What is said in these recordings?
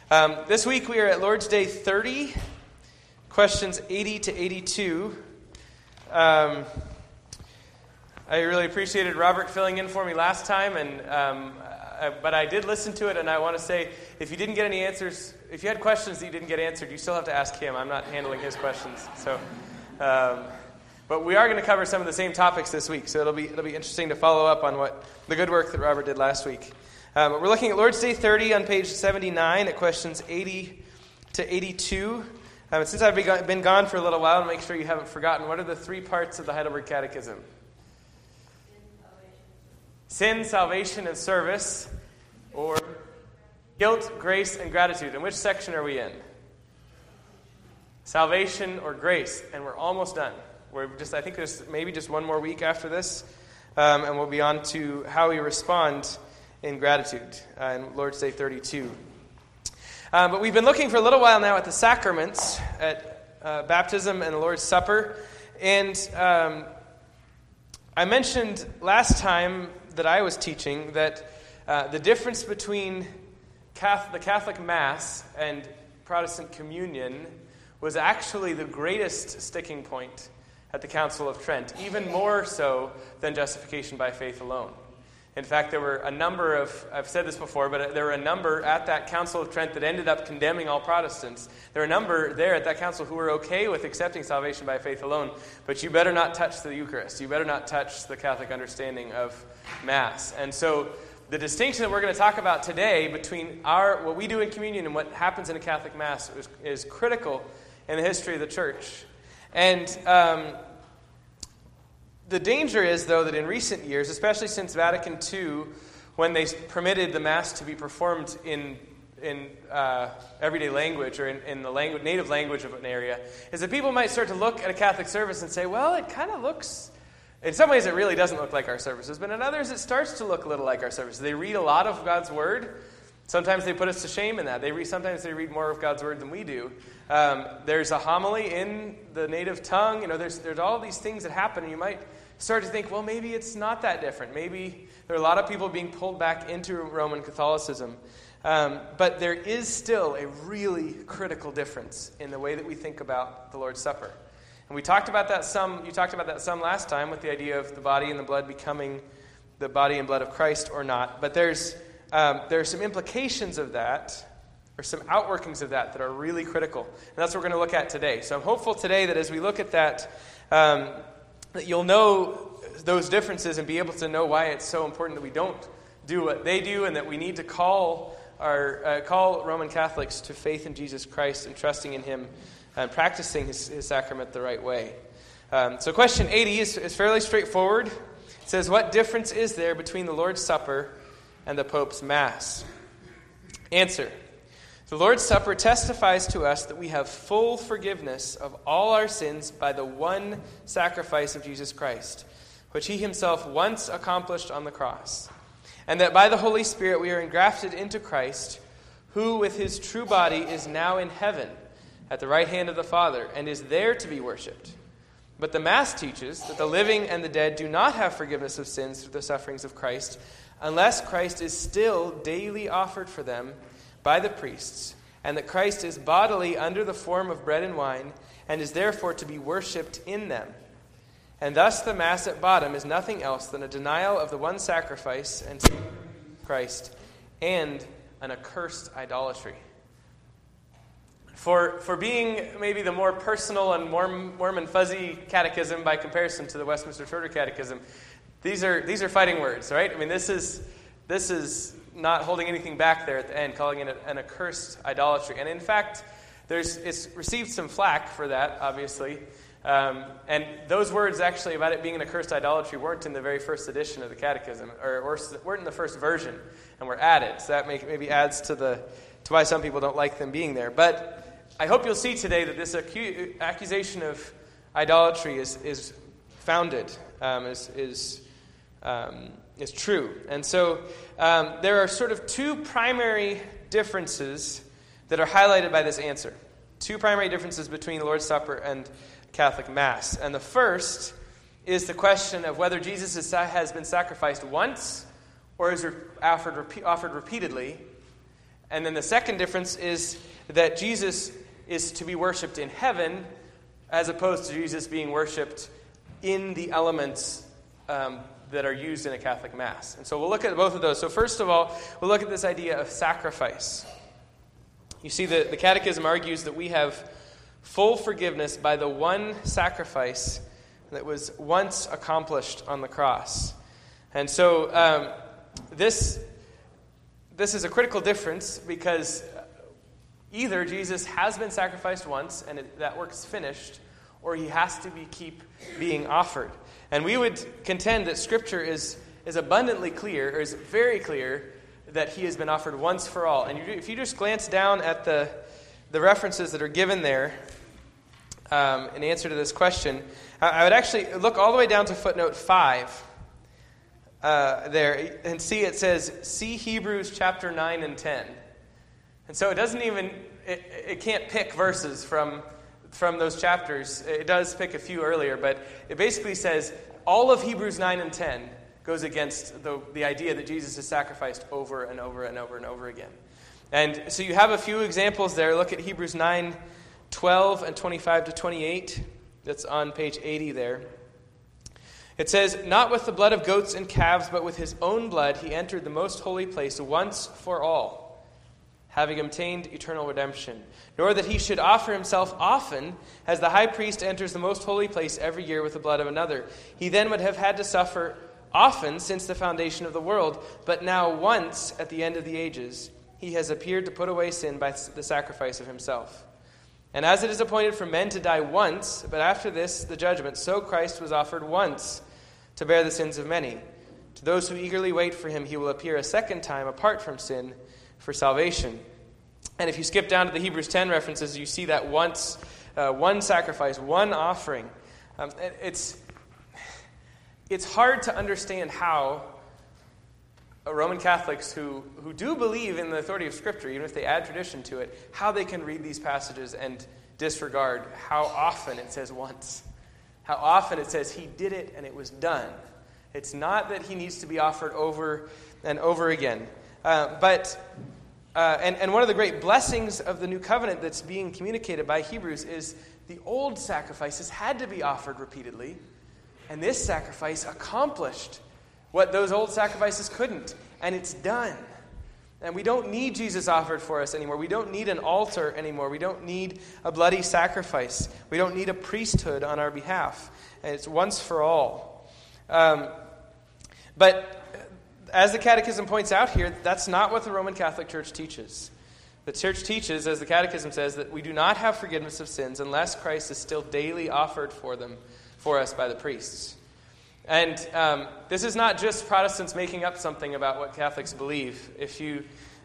This week we are at Lord's Day 30, questions 80 to 82. I really appreciated Robert filling in for me last time, but I did listen to it, and I want to say, if you didn't get any answers, if you had questions that you didn't get answered, you still have to ask him. I'm not handling his questions. So, but we are going to cover some of the same topics this week, so it'll be interesting to follow up on what the good work that Robert did last week. We're looking at Lord's Day 30 on page 79 at questions 80 to 82. Since I've been gone for a little while, to make sure you haven't forgotten, what are the three parts of the Heidelberg Catechism? Sin, salvation, and service, or guilt, grace, and gratitude. And which section are we in? Salvation or grace, and we're almost done. I think there's maybe just one more week after this, and we'll be on to how we respond in gratitude in Lord's Day 32. But we've been looking for a little while now at the sacraments, at baptism and the Lord's Supper. And I mentioned last time that I was teaching that the difference between the Catholic Mass and Protestant communion was actually the greatest sticking point at the Council of Trent, even more so than justification by faith alone. In fact, there were a number of, I've said this before, but there were a number at that Council of Trent that ended up condemning all Protestants. There were a number there at that council who were okay with accepting salvation by faith alone, but you better not touch the Eucharist. You better not touch the Catholic understanding of Mass. And so the distinction that we're going to talk about today between what we do in communion and what happens in a Catholic Mass is critical in the history of the Church. And the danger is, though, that in recent years, especially since Vatican II, when they permitted the Mass to be performed in everyday language or in the native language of an area, is that people might start to look at a Catholic service and say, well, it kind of looks, in some ways it really doesn't look like our services, but in others it starts to look a little like our services. They read a lot of God's Word. Sometimes they put us to shame in that. Sometimes they read more of God's Word than we do. There's a homily in the native tongue. There's all these things that happen, and you might start to think, well, maybe it's not that different. Maybe there are a lot of people being pulled back into Roman Catholicism. But there is still a really critical difference in the way that we think about the Lord's Supper. And we talked about that some. You talked about that some last time with the idea of the body and the blood becoming the body and blood of Christ or not. But there are some implications of that, or some outworkings of that are really critical. And that's what we're going to look at today. So I'm hopeful today that as we look at that, that you'll know those differences and be able to know why it's so important that we don't do what they do, and that we need to call Roman Catholics to faith in Jesus Christ and trusting in Him and practicing His sacrament the right way. So question 80 is fairly straightforward. It says, what difference is there between the Lord's Supper and the Pope's Mass? Answer. The Lord's Supper testifies to us that we have full forgiveness of all our sins by the one sacrifice of Jesus Christ, which He Himself once accomplished on the cross, and that by the Holy Spirit we are engrafted into Christ, who with His true body is now in heaven at the right hand of the Father and is there to be worshipped. But the Mass teaches that the living and the dead do not have forgiveness of sins through the sufferings of Christ unless Christ is still daily offered for them by the priests, and that Christ is bodily under the form of bread and wine, and is therefore to be worshipped in them. And thus the Mass at bottom is nothing else than a denial of the one sacrifice and Christ, and an accursed idolatry. For being maybe the more personal and warm and fuzzy catechism by comparison to the Westminster Shorter Catechism, these are fighting words, right? I mean, this is not holding anything back there at the end, calling it an accursed idolatry. And in fact, it's received some flack for that, obviously. And those words actually about it being an accursed idolatry weren't in the very first edition of the Catechism, or weren't in the first version, and were added. So that maybe adds to why some people don't like them being there. But I hope you'll see today that this accusation of idolatry is founded, is true. And so there are sort of two primary differences that are highlighted by this answer. Two primary differences between the Lord's Supper and Catholic Mass. And the first is the question of whether Jesus has been sacrificed once or is offered repeatedly, And then the second difference is that Jesus is to be worshipped in heaven as opposed to Jesus being worshipped in the elements that are used in a Catholic Mass. And so we'll look at both of those. So first of all, we'll look at this idea of sacrifice. You see, the Catechism argues that we have full forgiveness by the one sacrifice that was once accomplished on the cross. And so this is a critical difference because either Jesus has been sacrificed once and that work's finished, or he has to keep being offered. And we would contend that Scripture is abundantly clear, or is very clear, that he has been offered once for all. And if you just glance down at the references that are given there in answer to this question, I would actually look all the way down to footnote 5 there and see it says, see Hebrews chapter 9 and 10. And so it doesn't even, it can't pick verses from those chapters. It does pick a few earlier, but it basically says all of Hebrews 9 and 10 goes against the idea that Jesus is sacrificed over and over and over and over again. And so you have a few examples there. Look at Hebrews 9, 12 and 25 to 28. That's on page 80 there. It says, not with the blood of goats and calves, but with his own blood he entered the most holy place once for all, having obtained eternal redemption. Nor that he should offer himself often, as the high priest enters the most holy place every year with the blood of another. He then would have had to suffer often since the foundation of the world, but now once at the end of the ages, he has appeared to put away sin by the sacrifice of himself. And as it is appointed for men to die once, but after this the judgment, so Christ was offered once to bear the sins of many. To those who eagerly wait for him, he will appear a second time apart from sin for salvation. And if you skip down to the Hebrews 10 references, you see that once, one sacrifice, one offering. It's hard to understand how Roman Catholics who do believe in the authority of Scripture, even if they add tradition to it, how they can read these passages and disregard how often it says once. How often it says he did it and it was done. It's not that he needs to be offered over and over again. But one of the great blessings of the new covenant that's being communicated by Hebrews is the old sacrifices had to be offered repeatedly, and this sacrifice accomplished what those old sacrifices couldn't, and it's done. And we don't need Jesus offered for us anymore. We don't need an altar anymore. We don't need a bloody sacrifice. We don't need a priesthood on our behalf. And it's once for all. But as the Catechism points out here, that's not what the Roman Catholic Church teaches. The Church teaches, as the Catechism says, that we do not have forgiveness of sins unless Christ is still daily offered for us by the priests. And this is not just Protestants making up something about what Catholics believe. If you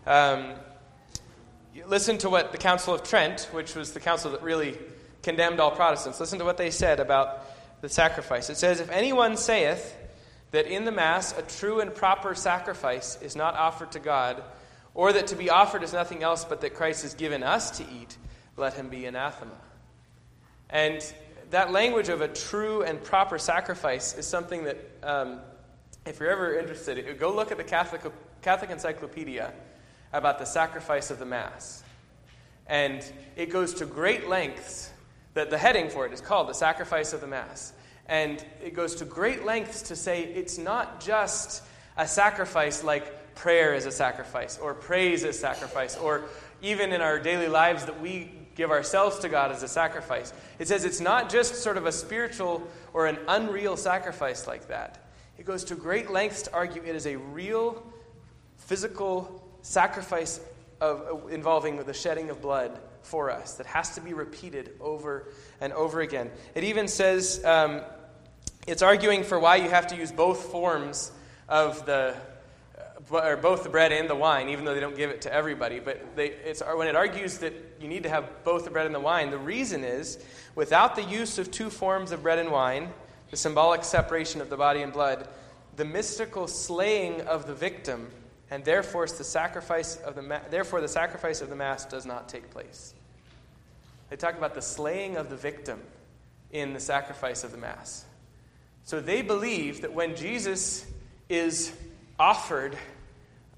listen to what the Council of Trent, which was the council that really condemned all Protestants, listen to what they said about the sacrifice. It says, if anyone saith that in the Mass a true and proper sacrifice is not offered to God, or that to be offered is nothing else but that Christ has given us to eat, let him be anathema. And that language of a true and proper sacrifice is something that, if you're ever interested, go look at the Catholic Encyclopedia about the sacrifice of the Mass. And it goes to great lengths, that the heading for it is called the sacrifice of the Mass. And it goes to great lengths to say it's not just a sacrifice like prayer is a sacrifice, or praise is sacrifice, or even in our daily lives that we give ourselves to God as a sacrifice. It says it's not just sort of a spiritual or an unreal sacrifice like that. It goes to great lengths to argue it is a real physical sacrifice involving the shedding of blood for us that has to be repeated over and over again. It even says it's arguing for why you have to use both forms of both the bread and the wine, even though they don't give it to everybody. But when it argues that you need to have both the bread and the wine, the reason is, without the use of two forms of bread and wine, the symbolic separation of the body and blood, the mystical slaying of the victim, and therefore the sacrifice of the Mass does not take place. They talk about the slaying of the victim in the sacrifice of the Mass. So they believe that when Jesus is offered,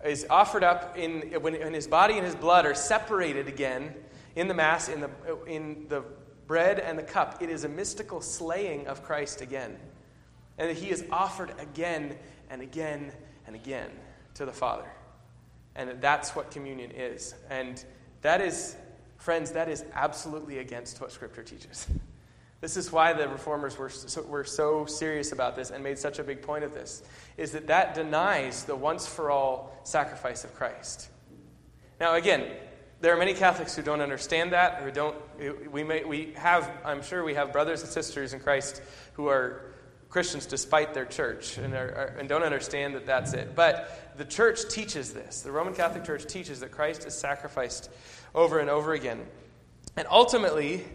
is offered up when his body and his blood are separated again in the Mass, in the bread and the cup. It is a mystical slaying of Christ again. And that he is offered again and again and again to the Father. And that's what communion is. And that is, friends, that is absolutely against what Scripture teaches. This is why the Reformers were so serious about this and made such a big point of this, is that denies the once-for-all sacrifice of Christ. Now, again, there are many Catholics who don't understand that, or I'm sure we have brothers and sisters in Christ who are Christians despite their church and don't understand that that's it. But the church teaches this. The Roman Catholic Church teaches that Christ is sacrificed over and over again. And ultimately,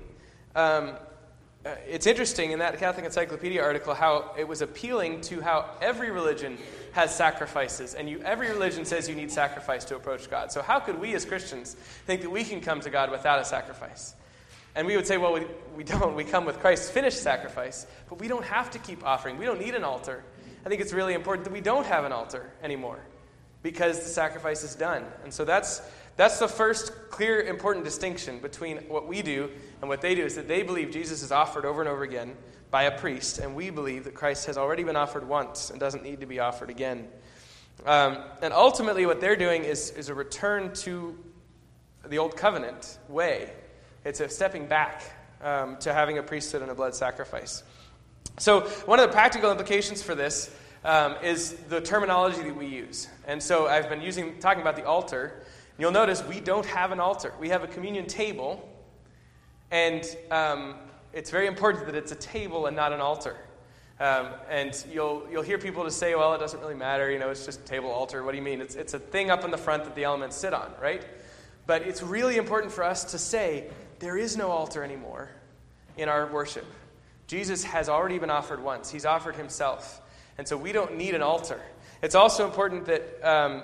it's interesting in that Catholic Encyclopedia article how it was appealing to how every religion has sacrifices, and every religion says you need sacrifice to approach God. So how could we as Christians think that we can come to God without a sacrifice? And we would say, well, we don't. We come with Christ's finished sacrifice, but we don't have to keep offering. We don't need an altar. I think it's really important that we don't have an altar anymore because the sacrifice is done. And so that's the first clear, important distinction between what we do and what they do, is that they believe Jesus is offered over and over again by a priest, and we believe that Christ has already been offered once and doesn't need to be offered again. And ultimately what they're doing is a return to the Old Covenant way. It's a stepping back to having a priesthood and a blood sacrifice. So one of the practical implications for this is the terminology that we use. And so I've been talking about the altar. You'll notice we don't have an altar. We have a communion table, and it's very important that it's a table and not an altar. And you'll hear people just say, well, it doesn't really matter, it's just a table, altar. What do you mean? It's a thing up in the front that the elements sit on, right? But it's really important for us to say there is no altar anymore in our worship. Jesus has already been offered once. He's offered himself. And so we don't need an altar. It's also important that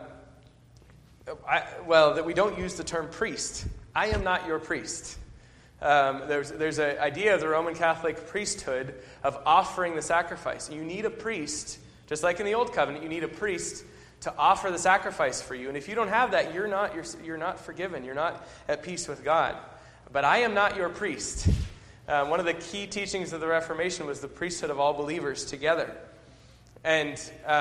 that we don't use the term priest. I am not your priest. There's an idea of the Roman Catholic priesthood of offering the sacrifice. You need a priest, just like in the Old Covenant, you need a priest to offer the sacrifice for you. And if you don't have that, you're not forgiven. You're not at peace with God. But I am not your priest. One of the key teachings of the Reformation was the priesthood of all believers together. And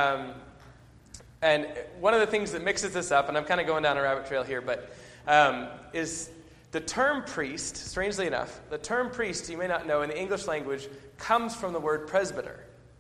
one of the things that mixes this up, and I'm kind of going down a rabbit trail here, but is the term priest, strangely enough, the term priest, you may not know, in the English language, comes from the word presbyter.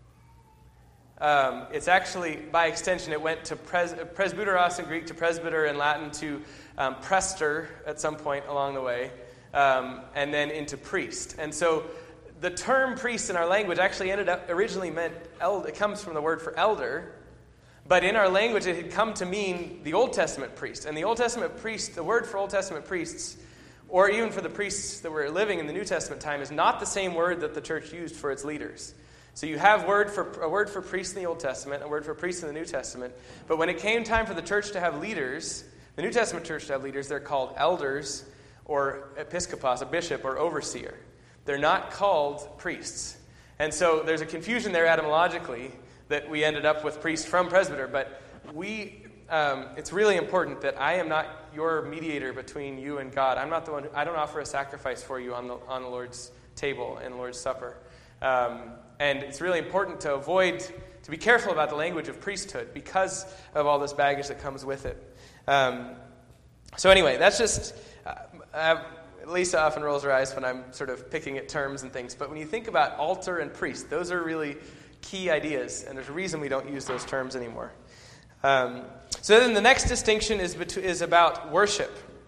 It's actually, by extension, it went to presbyteros in Greek, to presbyter in Latin, to prester at some point along the way, and then into priest. And so the term priest in our language actually originally meant elder. It comes from the word for elder, but in our language it had come to mean the Old Testament priest. And the Old Testament priest, the word for Old Testament priests, or even for the priests that were living in the New Testament time, is not the same word that the church used for its leaders. So you have a word for priest in the Old Testament, a word for priest in the New Testament. But when it came time for the church to have leaders, the New Testament church to have leaders, they're called elders or episkopos, a bishop or overseer. They're not called priests. And so there's a confusion there etymologically that we ended up with priest from presbyter. But it's really important that I am not your mediator between you and God. I'm not the one. I don't offer a sacrifice for you on the Lord's table and the Lord's Supper. And it's really important to be careful about the language of priesthood because of all this baggage that comes with it. So anyway, that's just, Lisa often rolls her eyes when I'm sort of picking at terms and things. But when you think about altar and priest, those are really key ideas. And there's a reason we don't use those terms anymore. So then the next distinction is about worship.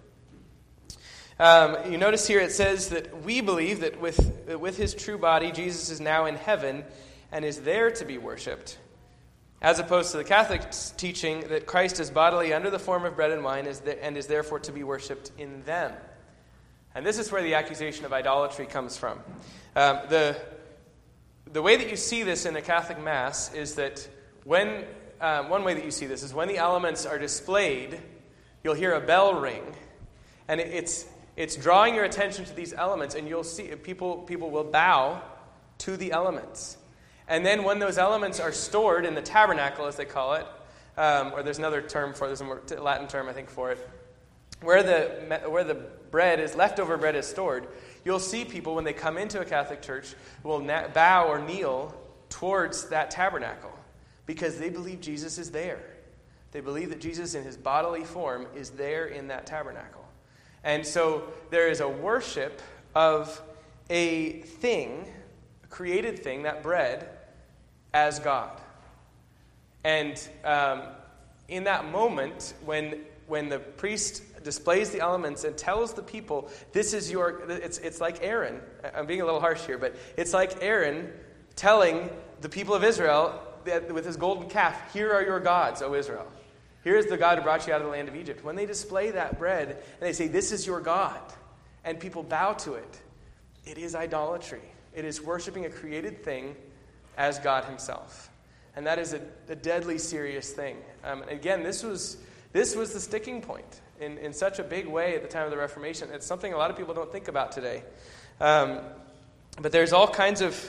You notice here it says that we believe that with his true body, Jesus is now in heaven and is there to be worshipped, as opposed to the Catholic teaching that Christ is bodily under the form of bread and wine and is therefore to be worshipped in them. And this is where the accusation of idolatry comes from. The way that you see this in the Catholic Mass is that one way that you see this is when the elements are displayed, you'll hear a bell ring, and it's drawing your attention to these elements, and you'll see people will bow to the elements. And then when those elements are stored in the tabernacle, as they call it, or there's another term for it, there's a more Latin term, I think, for it, where the bread is, leftover bread is stored, you'll see people when they come into a Catholic church will bow or kneel towards that tabernacle because they believe Jesus is there. They believe that Jesus in his bodily form is there in that tabernacle. And so there is a worship of a thing, a created thing, that bread, as God. And in that moment, when the priest displays the elements and tells the people, this is it's like Aaron. I'm being a little harsh here, but it's like Aaron telling the people of Israel that with his golden calf, here are your gods, O Israel. Here is the God who brought you out of the land of Egypt. When they display that bread and they say, this is your God, and people bow to it, it is idolatry. It is worshiping a created thing as God himself. And that is a deadly serious thing. Again, this was the sticking point in such a big way at the time of the Reformation. It's something a lot of people don't think about today. But there's all kinds of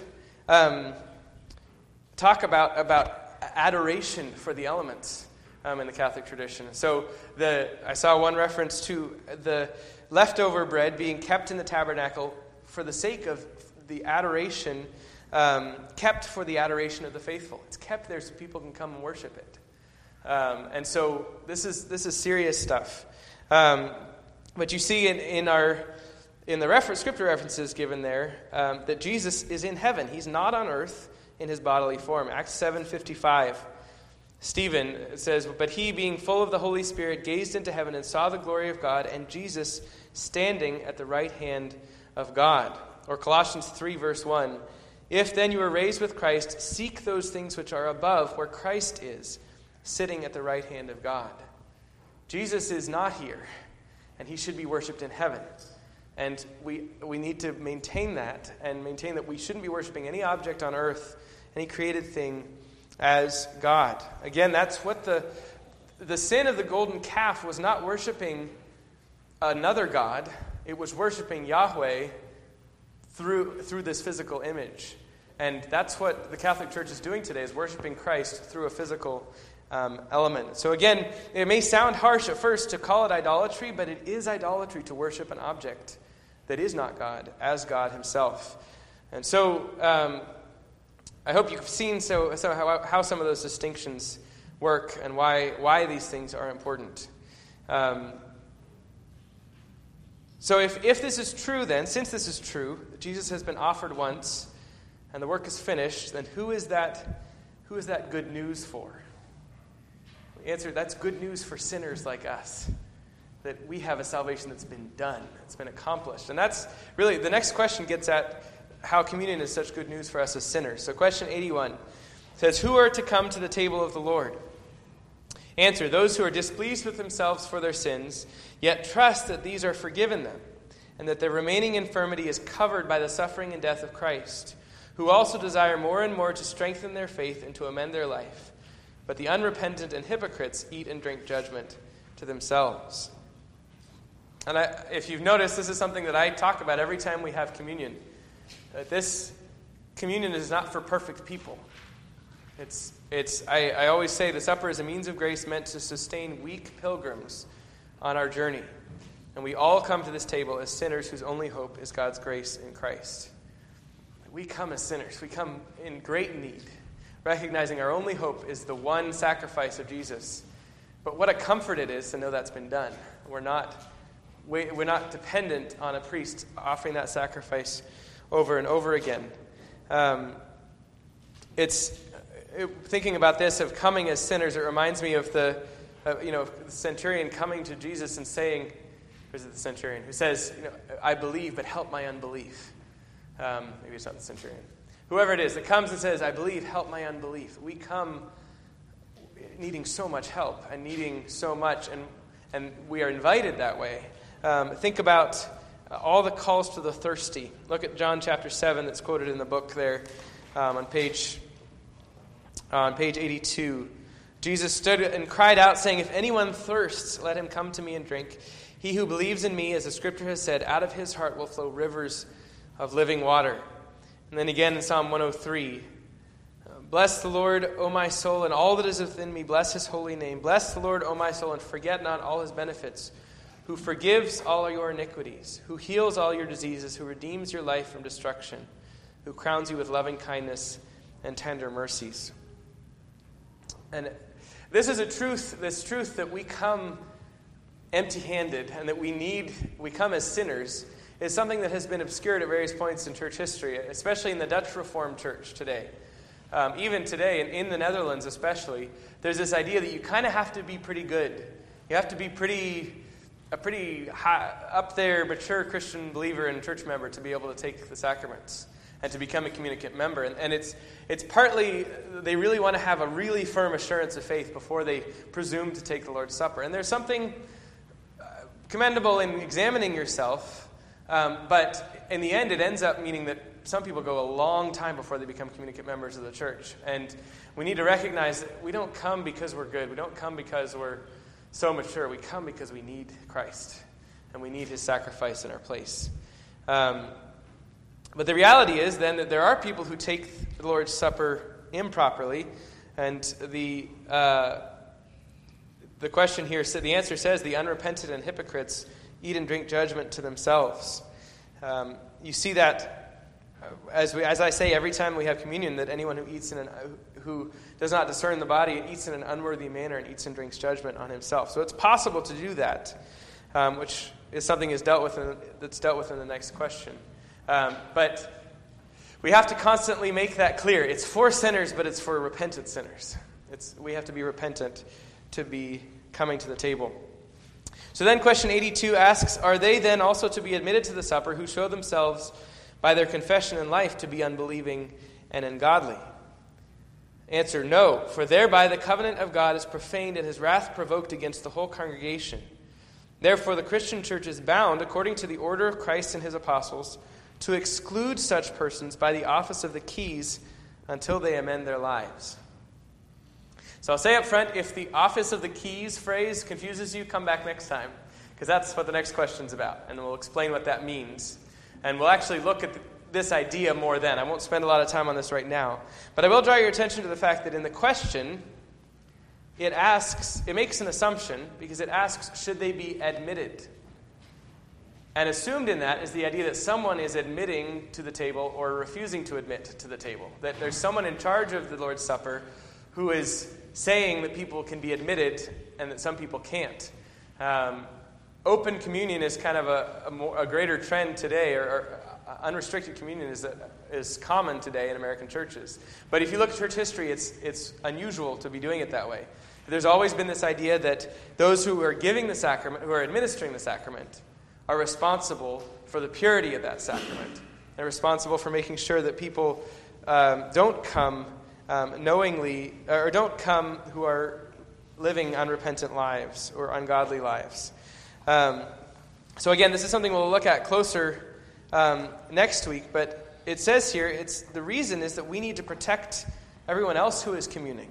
talk about adoration for the elements in the Catholic tradition. So I saw one reference to the leftover bread being kept in the tabernacle for the sake of the adoration, kept for the adoration of the faithful. It's kept there so people can come and worship it. And so this is serious stuff. But you see in the scripture references given there that Jesus is in heaven. He's not on earth in his bodily form. Acts 7:55. Stephen says, but he, being full of the Holy Spirit, gazed into heaven and saw the glory of God and Jesus standing at the right hand of God. Or Colossians 3, verse 1. If then you were raised with Christ, seek those things which are above, where Christ is, sitting at the right hand of God. Jesus is not here, and he should be worshipped in heaven. And we need to maintain that, and maintain that we shouldn't be worshiping any object on earth, any created thing, as God. Again, that's what the sin of the golden calf was, not worshiping another God. It was worshiping Yahweh through this physical image. And that's what the Catholic Church is doing today, is worshiping Christ through a physical element. So again, it may sound harsh at first to call it idolatry, but it is idolatry to worship an object that is not God, as God himself. And so I hope you've seen how some of those distinctions work and why these things are important. So if this is true then, since this is true, that Jesus has been offered once and the work is finished, then who is that good news for? The answer, that's good news for sinners like us. That we have a salvation that's been done, it's been accomplished. And that's really, the next question gets at how communion is such good news for us as sinners. So question 81 says, who are to come to the table of the Lord? Answer, those who are displeased with themselves for their sins, yet trust that these are forgiven them, and that their remaining infirmity is covered by the suffering and death of Christ, who also desire more and more to strengthen their faith and to amend their life. But the unrepentant and hypocrites eat and drink judgment to themselves. And if you've noticed, this is something that I talk about every time we have communion. This communion is not for perfect people. I always say the supper is a means of grace meant to sustain weak pilgrims on our journey. And we all come to this table as sinners whose only hope is God's grace in Christ. We come as sinners. We come in great need, recognizing our only hope is the one sacrifice of Jesus. But what a comfort it is to know that's been done. We're not dependent on a priest offering that sacrifice over and over again. Thinking about this, of coming as sinners, it reminds me of the centurion coming to Jesus and saying, or is it the centurion, who says, I believe, but help my unbelief. Maybe it's not the centurion. Whoever it is that comes and says, I believe, help my unbelief. We come needing so much help and needing so much, and we are invited that way. Think about all the calls to the thirsty. Look at John chapter 7 that's quoted in the book there on page 82. Jesus stood and cried out, saying, if anyone thirsts, let him come to me and drink. He who believes in me, as the scripture has said, out of his heart will flow rivers of living water. And then again in Psalm 103, Bless the Lord, O my soul, and all that is within me. Bless his holy name. Bless the Lord, O my soul, and forget not all his benefits, who forgives all your iniquities, who heals all your diseases, who redeems your life from destruction, who crowns you with loving kindness and tender mercies. And this is this truth that we come empty-handed and that we come as sinners, is something that has been obscured at various points in church history, especially in the Dutch Reformed Church today. Even today, in the Netherlands especially, there's this idea that you kind of have to be pretty good. You have to be a pretty high, up there, mature Christian believer and church member to be able to take the sacraments and to become a communicant member. And it's partly they really want to have a really firm assurance of faith before they presume to take the Lord's Supper. And there's something commendable in examining yourself, but in the end it ends up meaning that some people go a long time before they become communicant members of the church. And we need to recognize that we don't come because we're good. We don't come because we're so mature. We come because we need Christ, and we need his sacrifice in our place. But the reality is then that there are people who take the Lord's Supper improperly, and the question here, the answer says, the unrepentant and hypocrites eat and drink judgment to themselves. You see that, as I say every time we have communion, that anyone who does not discern the body eats in an unworthy manner and eats and drinks judgment on himself. So it's possible to do that, which is something that's dealt with in the next question. But we have to constantly make that clear. It's for sinners, but it's for repentant sinners. We have to be repentant to be coming to the table. So then question 82 asks, are they then also to be admitted to the supper who show themselves by their confession and life to be unbelieving and ungodly? Answer, no, for thereby the covenant of God is profaned and his wrath provoked against the whole congregation. Therefore the Christian church is bound, according to the order of Christ and his apostles, to exclude such persons by the office of the keys until they amend their lives. So I'll say up front, if the office of the keys phrase confuses you, come back next time, because that's what the next question's about, and we'll explain what that means. And we'll actually look at this idea more then. I won't spend a lot of time on this right now. But I will draw your attention to the fact that in the question, it makes an assumption, because it asks, should they be admitted? And assumed in that is the idea that someone is admitting to the table or refusing to admit to the table. That there's someone in charge of the Lord's Supper who is saying that people can be admitted and that some people can't. Open communion is kind of a greater trend today, or unrestricted communion is common today in American churches. But if you look at church history, it's unusual to be doing it that way. There's always been this idea that those who are giving the sacrament, who are administering the sacrament, are responsible for the purity of that sacrament. They're responsible for making sure that people don't come knowingly, or don't come who are living unrepentant lives or ungodly lives. So again, this is something we'll look at closer next week, but it says here, the reason is that we need to protect everyone else who is communing.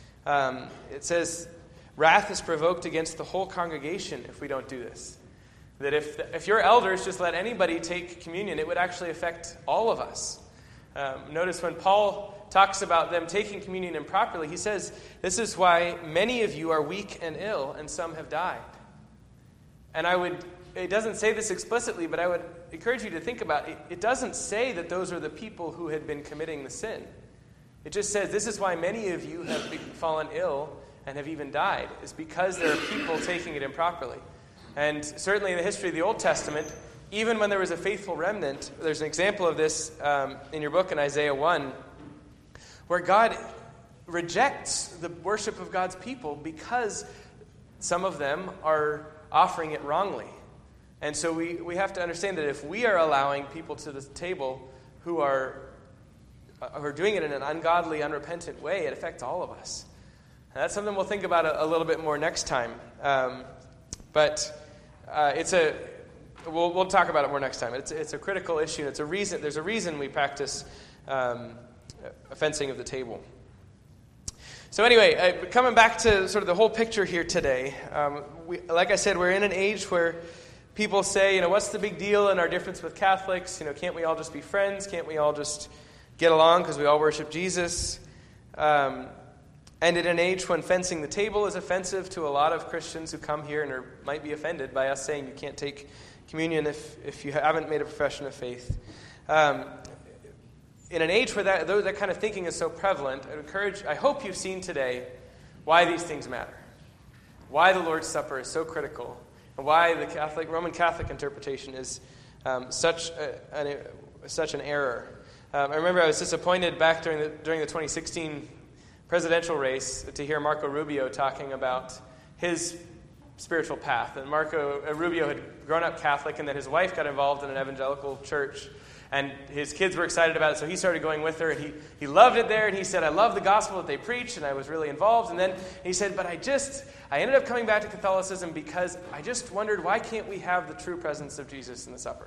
It says, wrath is provoked against the whole congregation if we don't do this. That if your elders just let anybody take communion, it would actually affect all of us. Notice when Paul talks about them taking communion improperly, he says, this is why many of you are weak and ill, and some have died. And it doesn't say this explicitly, but I would encourage you to think about it. It doesn't say that those are the people who had been committing the sin. It just says, this is why many of you have fallen ill and have even died. It's because there are people taking it improperly. And certainly in the history of the Old Testament, even when there was a faithful remnant, there's an example of this in your book in Isaiah 1, where God rejects the worship of God's people because some of them are offering it wrongly. And so we have to understand that if we are allowing people to the table who are doing it in an ungodly, unrepentant way, it affects all of us. And that's something we'll think about a little bit more next time. We'll talk about it more next time. It's a critical issue. It's a reason. There's a reason we practice fencing of the table. So anyway, coming back to sort of the whole picture here today, like I said, we're in an age where people say, what's the big deal in our difference with Catholics? Can't we all just be friends? Can't we all just get along because we all worship Jesus? And in an age when fencing the table is offensive to a lot of Christians who come here and might be offended by us saying you can't take communion if you haven't made a profession of faith. In an age where that kind of thinking is so prevalent, I hope you've seen today why these things matter, why the Lord's Supper is so critical, and why the Roman Catholic interpretation is such an error. I remember I was disappointed back during the 2016 presidential race to hear Marco Rubio talking about his spiritual path. And Marco Rubio had grown up Catholic, and then his wife got involved in an evangelical church, and his kids were excited about it, so he started going with her, and he loved it there, and he said, I love the gospel that they preach, and I was really involved. And then he said, but I ended up coming back to Catholicism because I just wondered, why can't we have the true presence of Jesus in the supper?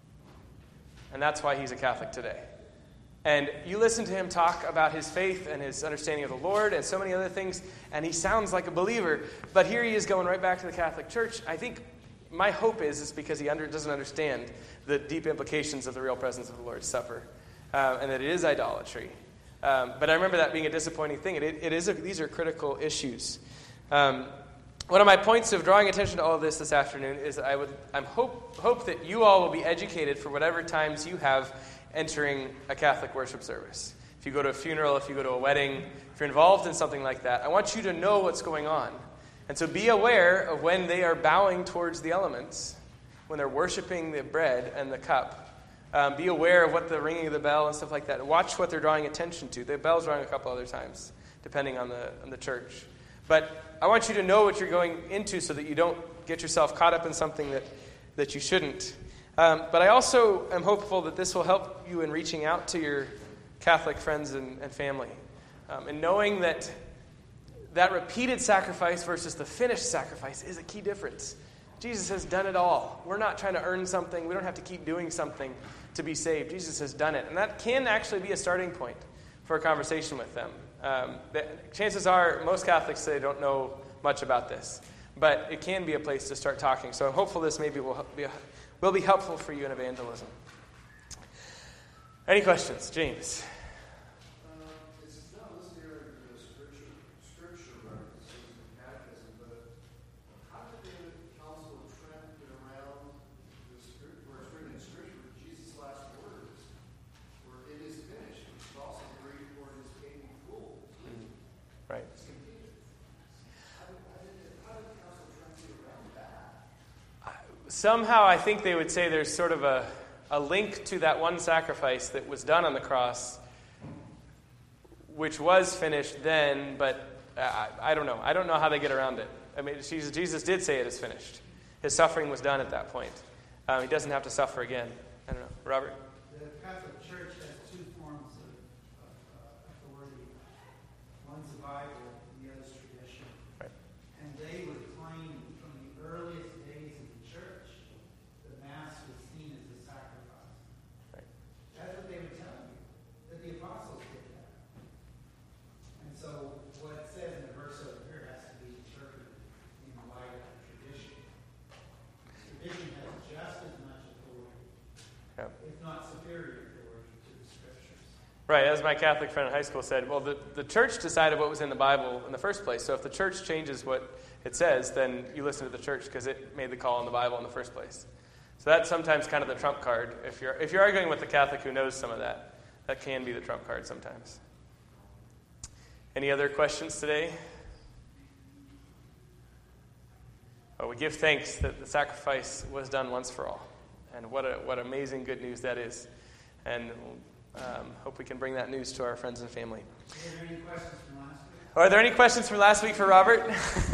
And that's why he's a Catholic today. And you listen to him talk about his faith and his understanding of the Lord and so many other things, and he sounds like a believer. But here he is going right back to the Catholic Church. I think my hope is because he doesn't understand the deep implications of the real presence of the Lord's Supper, and that it is idolatry. But I remember that being a disappointing thing. These are critical issues. One of my points of drawing attention to all of this afternoon is I hope that you all will be educated for whatever times you have entering a Catholic worship service. If you go to a funeral, if you go to a wedding, if you're involved in something like that, I want you to know what's going on. And so be aware of when they are bowing towards the elements, when they're worshiping the bread and the cup. Be aware of what the ringing of the bell and stuff like that. Watch what they're drawing attention to. The bell's rung a couple other times, depending on the church. But I want you to know what you're going into so that you don't get yourself caught up in something that you shouldn't. But I also am hopeful that this will help you in reaching out to your Catholic friends and family. And knowing that repeated sacrifice versus the finished sacrifice is a key difference. Jesus has done it all. We're not trying to earn something. We don't have to keep doing something to be saved. Jesus has done it. And that can actually be a starting point for a conversation with them. Chances are most Catholics say they don't know much about this. But it can be a place to start talking. So I'm hopeful this maybe will be helpful for you in evangelism. Any questions? James? It's not listed here in the scripture references in catechism, but how did the Council of Trent get around the scripture, where it's written in scripture, Jesus' last words were, it is finished, which is also the Greek word is paid in full. Right. It's completed. How did the Council of Trent get around that? Somehow I think they would say there's sort of a link to that one sacrifice that was done on the cross, which was finished then, but I don't know. I don't know how they get around it. I mean, Jesus did say it is finished. His suffering was done at that point. He doesn't have to suffer again. I don't know. Robert? The Catholic Church has two forms of authority. One's the Bible, and the other's tradition. Right. And they would claim from the earliest days of the church, the Mass was seen as a sacrifice. Right. That's what they would tell you, that the apostles did that. And so what it says in the verse over here has to be interpreted in light of tradition. Tradition has just as much authority, if not superior authority, to the scriptures. Right, as my Catholic friend in high school said, well, the church decided what was in the Bible in the first place. So if the church changes what it says, then you listen to the church because it made the call on the Bible in the first place. So that's sometimes kind of the trump card. If you're arguing with the Catholic who knows some of that, that can be the trump card sometimes. Any other questions today? Well, we give thanks that the sacrifice was done once for all. And what amazing good news that is. And hope we can bring that news to our friends and family. Are there any questions from last week? Are there any questions from last week for Robert?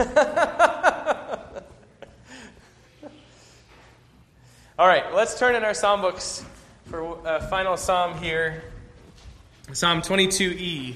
All right, let's turn in our psalm books for a final psalm here. Psalm 22e.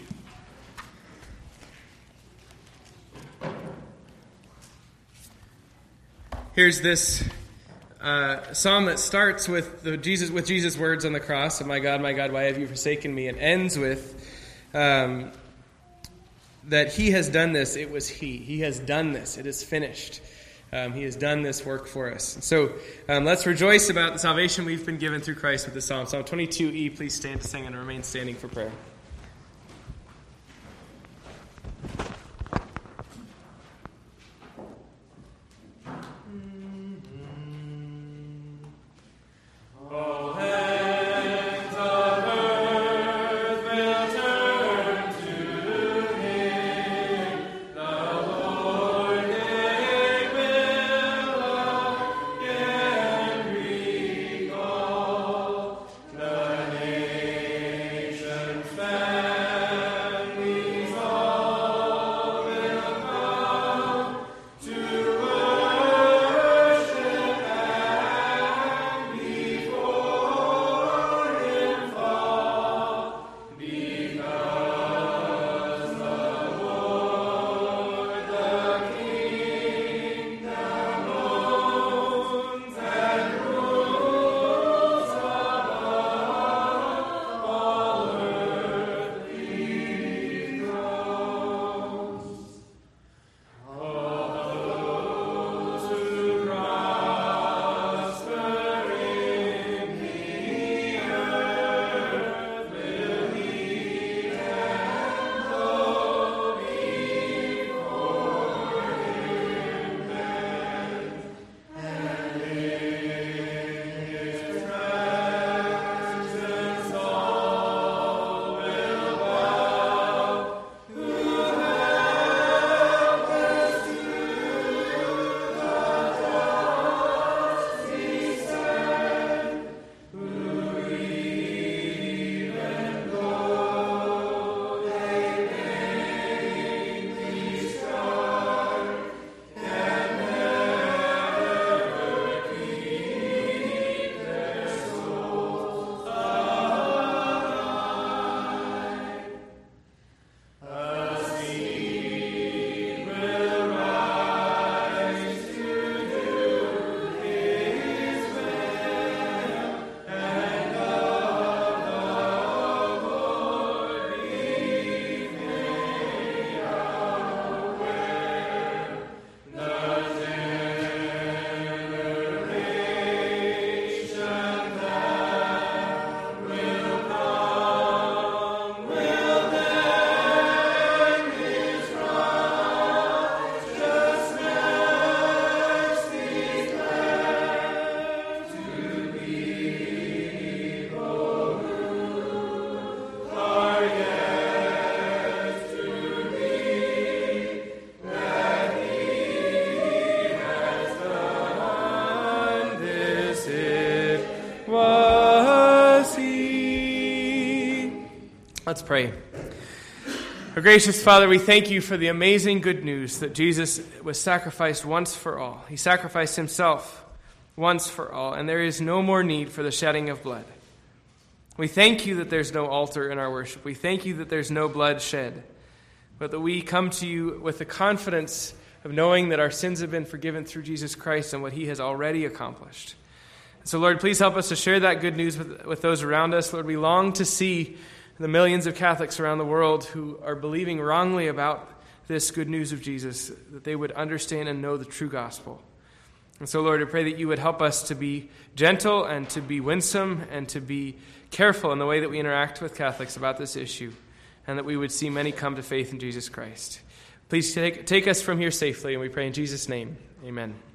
Here's this psalm that starts with Jesus' words on the cross of my God, why have you forsaken me? And ends with that he has done this. It was he. He has done this. It is finished. He has done this work for us. So let's rejoice about the salvation we've been given through Christ with this psalm. Psalm 22e, please stand to sing and remain standing for prayer. Let's pray. Our gracious Father, we thank you for the amazing good news that Jesus was sacrificed once for all. He sacrificed himself once for all, and there is no more need for the shedding of blood. We thank you that there's no altar in our worship. We thank you that there's no blood shed, but that we come to you with the confidence of knowing that our sins have been forgiven through Jesus Christ and what he has already accomplished. So, Lord, please help us to share that good news with those around us. Lord, we long to see the millions of Catholics around the world who are believing wrongly about this good news of Jesus, that they would understand and know the true gospel. And so, Lord, I pray that you would help us to be gentle and to be winsome and to be careful in the way that we interact with Catholics about this issue, and that we would see many come to faith in Jesus Christ. Please take us from here safely, and we pray in Jesus' name. Amen.